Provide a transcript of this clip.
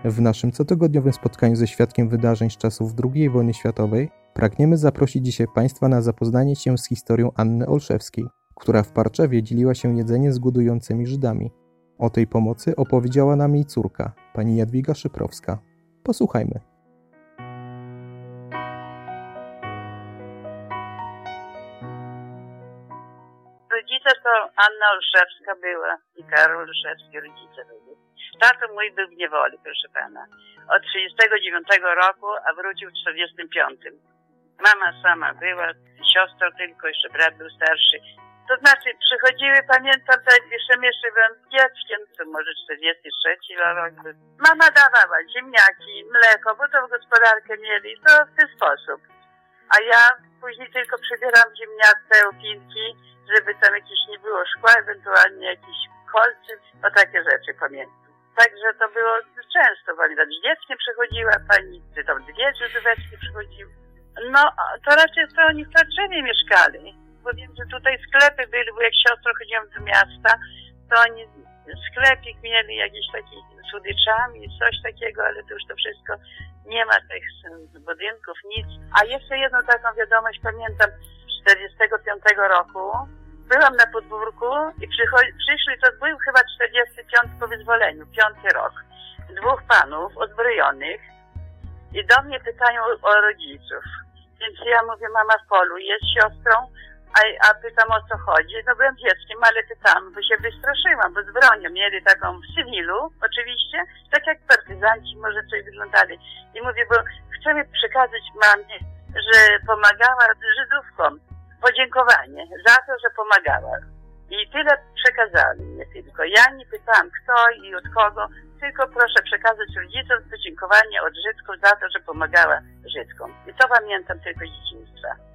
W naszym cotygodniowym spotkaniu ze świadkiem wydarzeń z czasów II wojny światowej pragniemy zaprosić dzisiaj Państwa na zapoznanie się z historią Anny Olszewskiej, która w Parczewie dzieliła się jedzeniem z głodującymi Żydami. O tej pomocy opowiedziała nam jej córka, pani Jadwiga Szyprowska. Posłuchajmy. Rodzice to Anna Olszewska była i Karol Olszewski, rodzice byli. Tato mój był w niewoli, proszę pana. Od 39 roku, a wrócił w 45. Mama sama była, siostra tylko, jeszcze brat był starszy. To znaczy przychodziły, pamiętam, jeszcze byłem dzieckiem, to może 43 rok. Mama dawała ziemniaki, mleko, bo to w gospodarkę mieli, to w ten sposób. A ja później tylko przybieram ziemniaczne opinki, żeby tam jakieś nie było szkła, ewentualnie jakieś kolcy, o takie rzeczy pamiętam. Także to było często, pamiętam, z dzieckiem przychodziła pani, czy tam dwie Żydóweczki przychodziły. No, to raczej to oni w Parczewie mieszkali, bo wiem, że tutaj sklepy byli, bo jak siostro chodziłam do miasta, to oni sklepik mieli jakiś taki z słodyczami, coś takiego, ale to już to wszystko, nie ma tych budynków, nic. A jeszcze jedną taką wiadomość pamiętam, z 45 roku, byłam na podwórku i przyszli, to był chyba 45 po wyzwoleniu, 5 rok. Dwóch panów uzbrojonych i do mnie pytają o rodziców. Więc ja mówię, mama w polu jest siostrą, a pytam o co chodzi. No byłem dzieckiem, ale pytam, bo się wystraszyłam, bo z bronią mieli taką w cywilu, oczywiście, tak jak partyzanci może coś wyglądali. I mówię, bo chcemy przekazać mamie, że pomagała Żydówkom. Podziękowanie za to, że pomagała. I tyle przekazali mnie tylko. Ja nie pytałam kto i od kogo, tylko proszę przekazać rodzicom podziękowanie od Żydków za to, że pomagała Żydkom. I to pamiętam tylko z dzieciństwa.